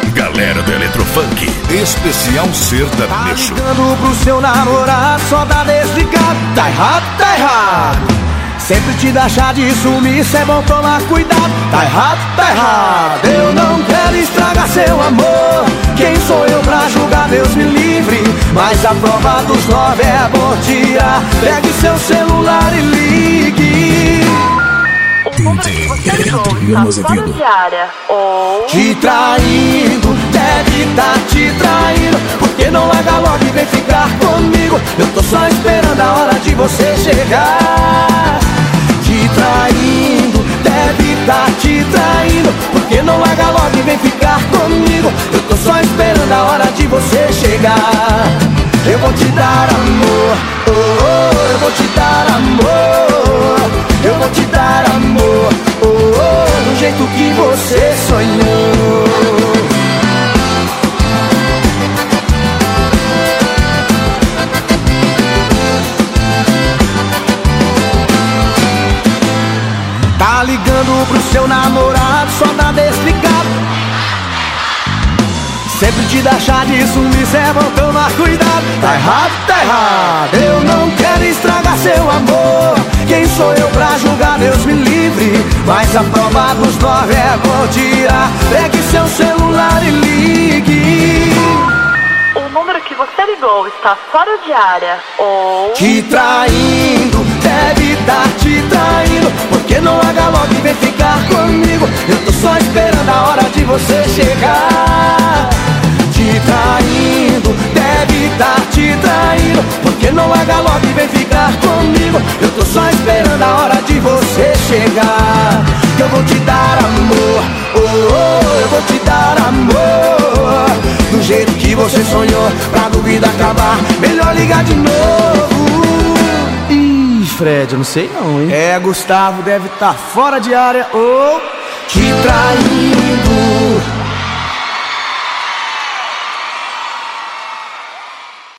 Galera do Eletrofunk, especial sertanejo. Tá ligando pro seu namorado, só dá desligado. Tá errado, tá errado. Sempre te dá chá de sumir, cê é bom tomar cuidado. Tá errado, tá errado. Eu não quero estragar seu amor. Quem sou eu pra julgar, Deus me livre. Mas a prova dos 9 é bom tirar. Pegue seu celular e ligue. O número que você ligou está fora de área. Ou... Te traindo, deve tá te traindo. Porque não larga logo e vem ficar comigo. Eu tô só esperando a hora de você chegar. Te traindo, deve tá te traindo. Porque não larga logo e vem ficar comigo. Eu tô só esperando a hora de você chegar. Eu vou te dar amor, oh, oh, eu vou te dar amor. Eu vou te dar amor, oh, oh, do jeito que você sonhou. Tá ligando pro seu namorado, só dá desligado. Sempre te dá chá de sumir, cê é bom tomar cuidado. Tá errado, tá errado. Eu não quero estragar seu amor. Quem sou eu pra julgar, Deus me livre. Mas a prova dos 9 é bom tirar. Pegue seu celular e ligue. O número que você ligou está fora de área. Ou... Te traindo, deve tá te traindo. Porque não larga logo e vem ficar comigo. Eu tô só esperando a hora de você chegar. Te traindo, deve tá te traindo. Porque não larga logo e vem ficar comigo. Eu tô só esperando a hora de você chegar. Eu vou te dar amor, oh, oh, eu vou te dar amor. Do jeito que você sonhou, pra dúvida acabar, melhor ligar de novo. Ih, Fred, eu não sei não, hein? É, Gustavo deve tá fora de área. Oh, te traindo,